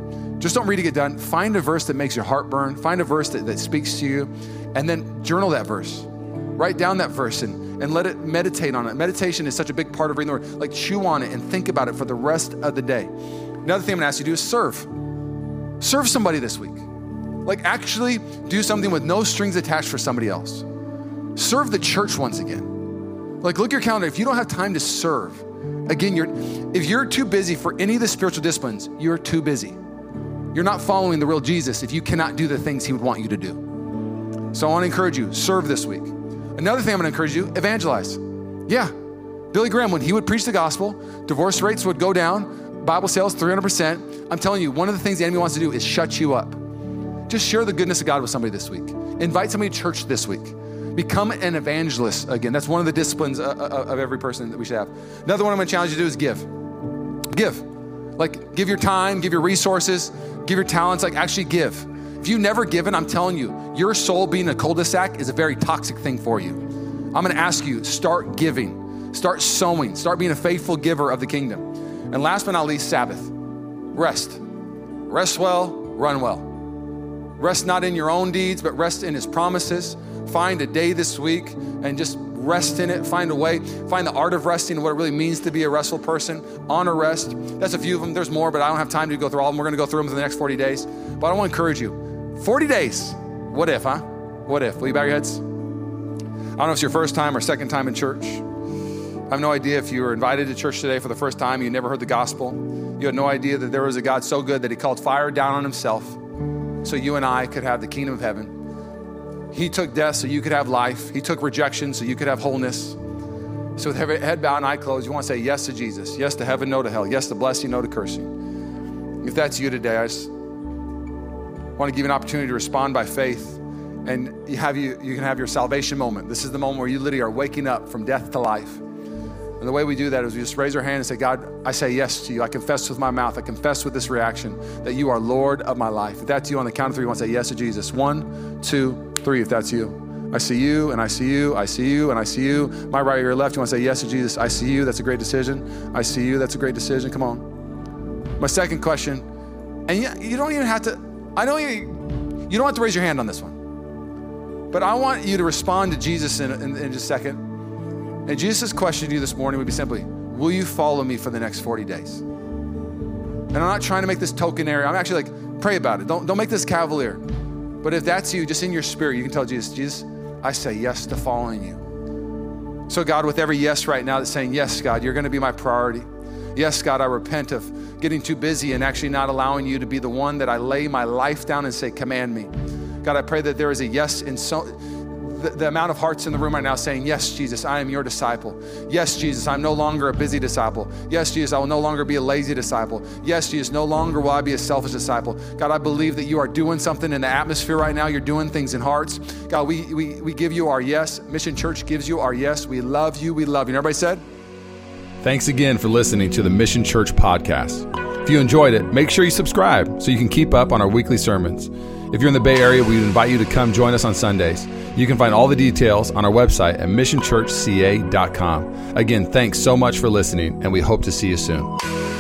Just don't read to get done. Find a verse that makes your heart burn. Find a verse that speaks to you, and then journal that verse. Write down that verse and let it meditate on it. Meditation is such a big part of reading the word. Like chew on it and think about it for the rest of the day. Another thing I'm gonna ask you to do is serve. Serve somebody this week. Like actually do something with no strings attached for somebody else. Serve the church once again. Like look at your calendar. If you don't have time to serve, again, if you're too busy for any of the spiritual disciplines, you're too busy. You're not following the real Jesus if you cannot do the things he would want you to do. So I want to encourage you, serve this week. Another thing I'm going to encourage you, evangelize. Yeah, Billy Graham, when he would preach the gospel, divorce rates would go down, Bible sales 300%. I'm telling you, one of the things the enemy wants to do is shut you up. Just share the goodness of God with somebody this week. Invite somebody to church this week. Become an evangelist again. That's one of the disciplines of every person that we should have. Another one I'm going to challenge you to do is give. Give. Like give your time, give your resources, give your talents, like actually give. If you've never given, I'm telling you, your soul being a cul-de-sac is a very toxic thing for you. I'm gonna ask you, start giving, start sowing, start being a faithful giver of the kingdom. And last but not least, Sabbath. Rest. Rest well, run well. Rest not in your own deeds, but rest in his promises. Find a day this week and just rest in it. Find a way, find the art of resting and what it really means to be a restful person. Honor rest. That's a few of them. There's more, but I don't have time to go through all of them. We're gonna go through them for the next 40 days. But I wanna encourage you, 40 days. What if, huh? What if? Will you bow your heads? I don't know if it's your first time or second time in church. I have no idea if you were invited to church today for the first time, you never heard the gospel. You had no idea that there was a God so good that he called fire down on himself so you and I could have the kingdom of heaven. He took death so you could have life. He took rejection so you could have wholeness. So with head bowed and eye closed, you want to say yes to Jesus, yes to heaven, no to hell, yes to blessing, no to cursing. If that's you today, I just want to give you an opportunity to respond by faith, and you can have your salvation moment. This is the moment where you literally are waking up from death to life. And the way we do that is we just raise our hand and say, God, I say yes to you. I confess with my mouth. I confess with this reaction that you are Lord of my life. If that's you, on the count of three, you want to say yes to Jesus. 1, 2, 3, if that's you. I see you, and I see you, I see you, and I see you. My right or your left, you want to say yes to Jesus. I see you, that's a great decision. I see you, that's a great decision. Come on. My second question, and you don't even have to, you don't have to raise your hand on this one. But I want you to respond to Jesus in just a second. And Jesus' question to you this morning would be simply, will you follow me for the next 40 days? And I'm not trying to make this token area. I'm actually like, pray about it. Don't make this cavalier. But if that's you, just in your spirit, you can tell Jesus, I say yes to following you. So God, with every yes right now that's saying, yes, God, you're gonna be my priority. Yes, God, I repent of getting too busy and actually not allowing you to be the one that I lay my life down and say, command me. God, I pray that there is a yes in the amount of hearts in the room right now saying, yes, Jesus, I am your disciple. Yes, Jesus, I'm no longer a busy disciple. Yes, Jesus, I will no longer be a lazy disciple. Yes, Jesus, no longer will I be a selfish disciple. God, I believe that you are doing something in the atmosphere right now. You're doing things in hearts. God, we give you our yes. Mission Church gives you our yes. We love you. We love you. And everybody said? Thanks again for listening to the Mission Church podcast. If you enjoyed it, make sure you subscribe so you can keep up on our weekly sermons. If you're in the Bay Area, we invite you to come join us on Sundays. You can find all the details on our website at missionchurchca.com. Again, thanks so much for listening, and we hope to see you soon.